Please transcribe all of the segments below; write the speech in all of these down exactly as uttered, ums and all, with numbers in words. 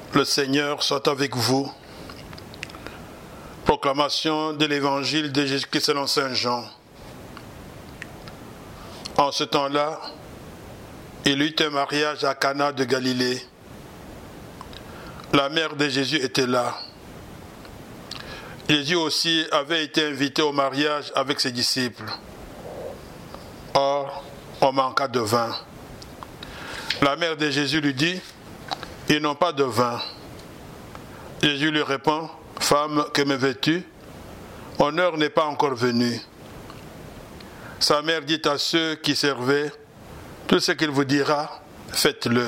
Le Seigneur soit avec vous. Proclamation de l'évangile de Jésus-Christ selon saint Jean. En ce temps-là, il y eut un mariage à Cana de Galilée. La mère de Jésus était là. Jésus aussi avait été invité au mariage avec ses disciples. Or, on manqua de vin. La mère de Jésus lui dit: ils n'ont pas de vin. Jésus lui répond: femme, que me veux-tu? Mon heure n'est pas encore venue. Sa mère dit à ceux qui servaient: tout ce qu'il vous dira, faites-le.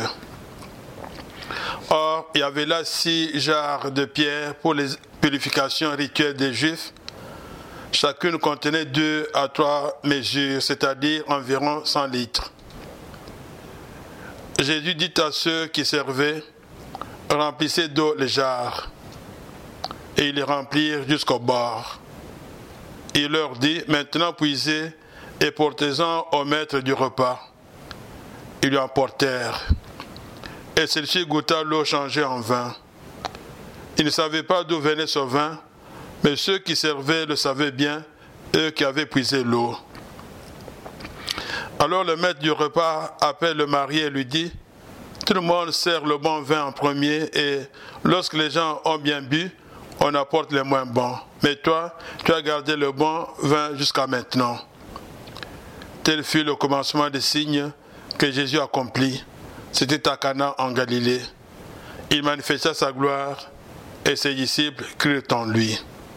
Or, il y avait là six jarres de pierre pour les purifications rituelles des Juifs. Chacune contenait deux à trois mesures, c'est-à-dire environ cent litres. Jésus dit à ceux qui servaient: remplissez d'eau les jarres. Et ils les remplirent jusqu'au bord. Il leur dit: maintenant puisez et portez-en au maître du repas. Ils lui emportèrent. Et celui-ci goûta l'eau changée en vin. Ils ne savaient pas d'où venait ce vin, mais ceux qui servaient le savaient bien, eux qui avaient puisé l'eau. Alors le maître du repas appelle le marié et lui dit: tout le monde sert le bon vin en premier, et lorsque les gens ont bien bu, on apporte les moins bons. Mais toi, tu as gardé le bon vin jusqu'à maintenant. Tel fut le commencement des signes que Jésus accomplit. C'était à Cana en Galilée. Il manifesta sa gloire et ses disciples crurent en lui.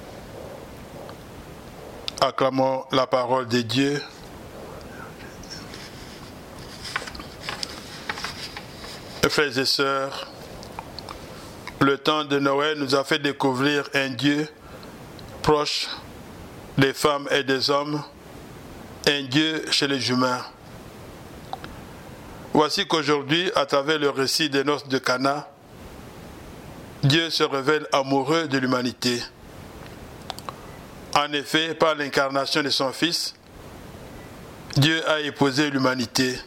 Acclamons la parole de Dieu. Frères et sœurs, le temps de Noël nous a fait découvrir un Dieu proche des femmes et des hommes, un Dieu chez les humains. Voici qu'aujourd'hui, à travers le récit des noces de Cana, Dieu se révèle amoureux de l'humanité. En effet, par l'incarnation de son Fils, Dieu a épousé l'humanité.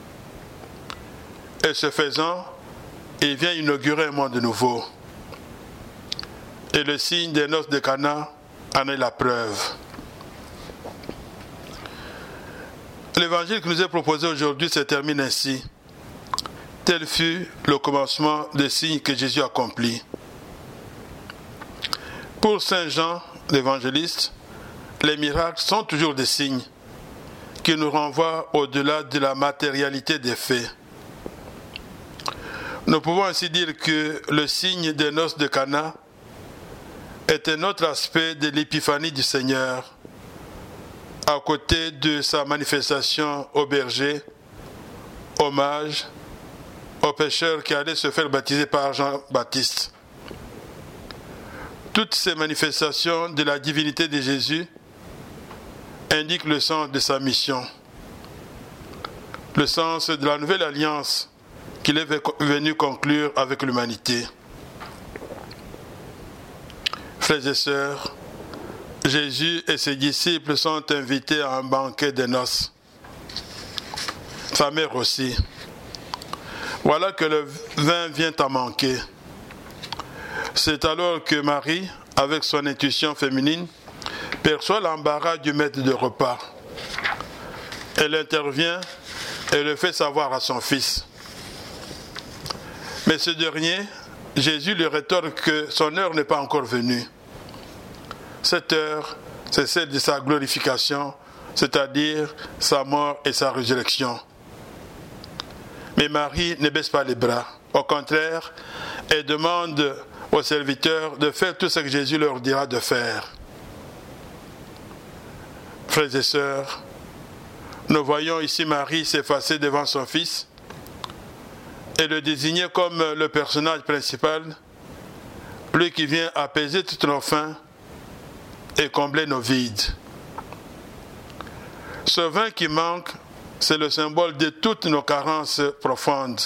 Et ce faisant, il vient inaugurer un monde nouveau. Et le signe des noces de Cana en est la preuve. L'évangile qui nous est proposé aujourd'hui se termine ainsi. Tel fut le commencement des signes que Jésus accomplit. Pour saint Jean, l'évangéliste, les miracles sont toujours des signes qui nous renvoient au-delà de la matérialité des faits. Nous pouvons ainsi dire que le signe des noces de Cana est un autre aspect de l'épiphanie du Seigneur, à côté de sa manifestation au berger, hommage aux pécheurs qui allaient se faire baptiser par Jean-Baptiste. Toutes ces manifestations de la divinité de Jésus indiquent le sens de sa mission, le sens de la nouvelle alliance qu'il est venu conclure avec l'humanité. Frères et sœurs, Jésus et ses disciples sont invités à un banquet de noces. Sa mère aussi. Voilà que le vin vient à manquer. C'est alors que Marie, avec son intuition féminine, perçoit l'embarras du maître de repas. Elle intervient et le fait savoir à son fils. Mais ce dernier, Jésus lui rétorque que son heure n'est pas encore venue. Cette heure, c'est celle de sa glorification, c'est-à-dire sa mort et sa résurrection. Mais Marie ne baisse pas les bras. Au contraire, elle demande aux serviteurs de faire tout ce que Jésus leur dira de faire. Frères et sœurs, nous voyons ici Marie s'effacer devant son fils et le désigner comme le personnage principal, lui qui vient apaiser toutes nos faims et combler nos vides. Ce vin qui manque, c'est le symbole de toutes nos carences profondes.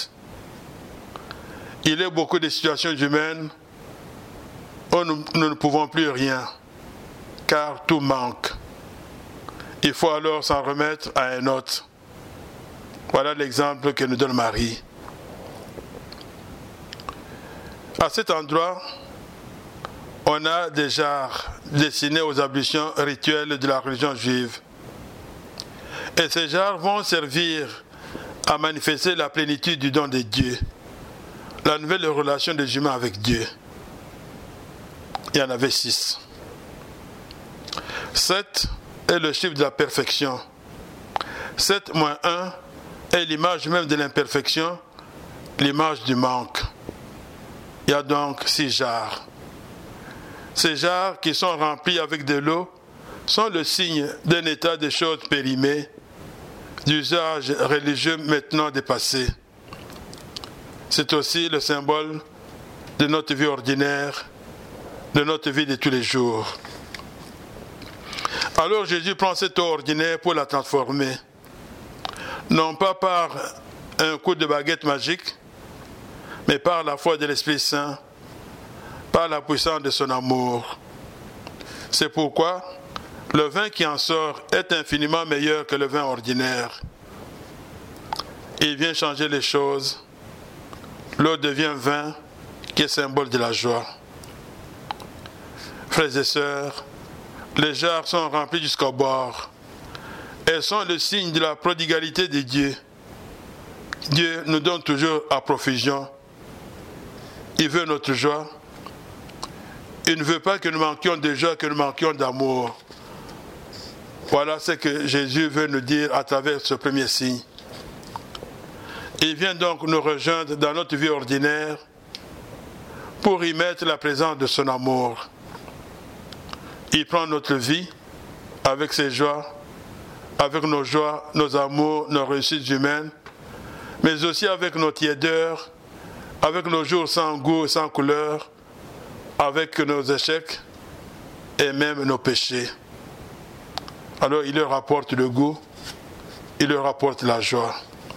Il y a beaucoup de situations humaines où nous, nous ne pouvons plus rien, car tout manque. Il faut alors s'en remettre à un autre. Voilà l'exemple que nous donne Marie. À cet endroit, on a des jarres destinées aux ablutions rituelles de la religion juive. Et ces jarres vont servir à manifester la plénitude du don de Dieu, la nouvelle relation des humains avec Dieu. Il y en avait six. Sept est le chiffre de la perfection. Sept moins un est l'image même de l'imperfection, l'image du manque. Il y a donc six jarres. Ces jarres qui sont remplis avec de l'eau sont le signe d'un état de choses périmé, d'usage religieux maintenant dépassé. C'est aussi le symbole de notre vie ordinaire, de notre vie de tous les jours. Alors Jésus prend cette eau ordinaire pour la transformer, non pas par un coup de baguette magique, mais par la foi de l'Esprit Saint, par la puissance de son amour. C'est pourquoi le vin qui en sort est infiniment meilleur que le vin ordinaire. Il vient changer les choses. L'eau devient vin qui est symbole de la joie. Frères et sœurs, les jarres sont remplies jusqu'au bord. Elles sont le signe de la prodigalité de Dieu. Dieu nous donne toujours à profusion. Il veut notre joie. Il ne veut pas que nous manquions de joie, que nous manquions d'amour. Voilà ce que Jésus veut nous dire à travers ce premier signe. Il vient donc nous rejoindre dans notre vie ordinaire pour y mettre la présence de son amour. Il prend notre vie avec ses joies, avec nos joies, nos amours, nos réussites humaines, mais aussi avec nos tiédeurs, avec nos jours sans goût et sans couleur, avec nos échecs et même nos péchés. Alors il leur apporte le goût, il leur apporte la joie.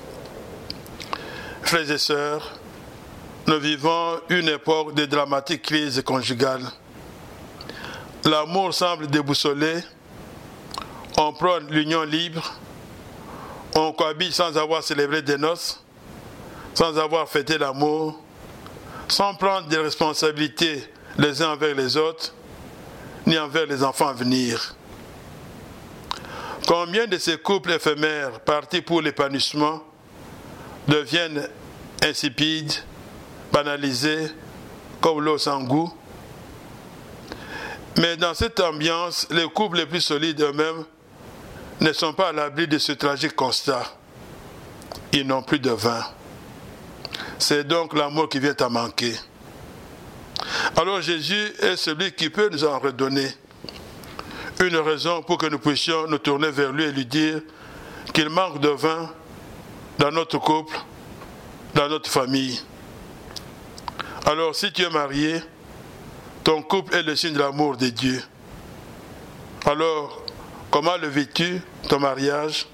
Frères et sœurs, nous vivons une époque de dramatique crise conjugale. L'amour semble déboussolé, on prône l'union libre, on cohabite sans avoir célébré des noces, sans avoir fêté l'amour, sans prendre des responsabilités les uns envers les autres, ni envers les enfants à venir. Combien de ces couples éphémères partis pour l'épanouissement deviennent insipides, banalisés, comme l'eau sans goût? Mais dans cette ambiance, les couples les plus solides eux-mêmes ne sont pas à l'abri de ce tragique constat. Ils n'ont plus de vin. C'est donc l'amour qui vient à manquer. Alors Jésus est celui qui peut nous en redonner. Une raison pour que nous puissions nous tourner vers lui et lui dire qu'il manque de vin dans notre couple, dans notre famille. Alors si tu es marié, ton couple est le signe de l'amour de Dieu. Alors, comment le vis-tu, ton mariage?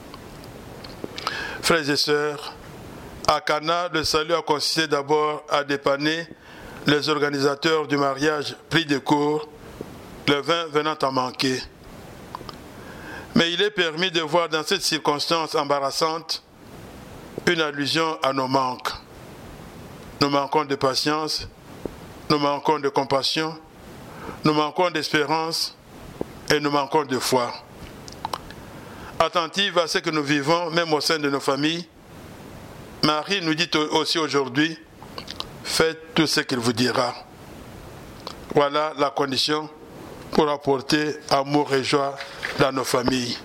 Frères et sœurs, à Cana, le salut a consisté d'abord à dépanner les organisateurs du mariage pris de court, le vin venant à manquer. Mais il est permis de voir dans cette circonstance embarrassante une allusion à nos manques. Nous manquons de patience, nous manquons de compassion, nous manquons d'espérance et nous manquons de foi. Attentive à ce que nous vivons, même au sein de nos familles, Marie nous dit aussi aujourd'hui, faites tout ce qu'il vous dira. Voilà la condition pour apporter amour et joie dans nos familles.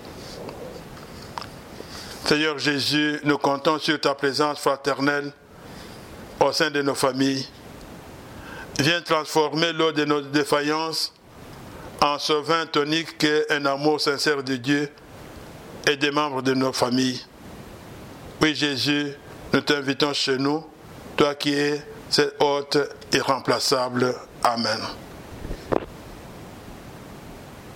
Seigneur Jésus, nous comptons sur ta présence fraternelle au sein de nos familles. Viens transformer l'eau de nos défaillances en ce vin tonique qu'est un amour sincère de Dieu et des membres de nos familles. Oui Jésus, nous t'invitons chez nous, toi qui es cet hôte irremplaçable. Amen.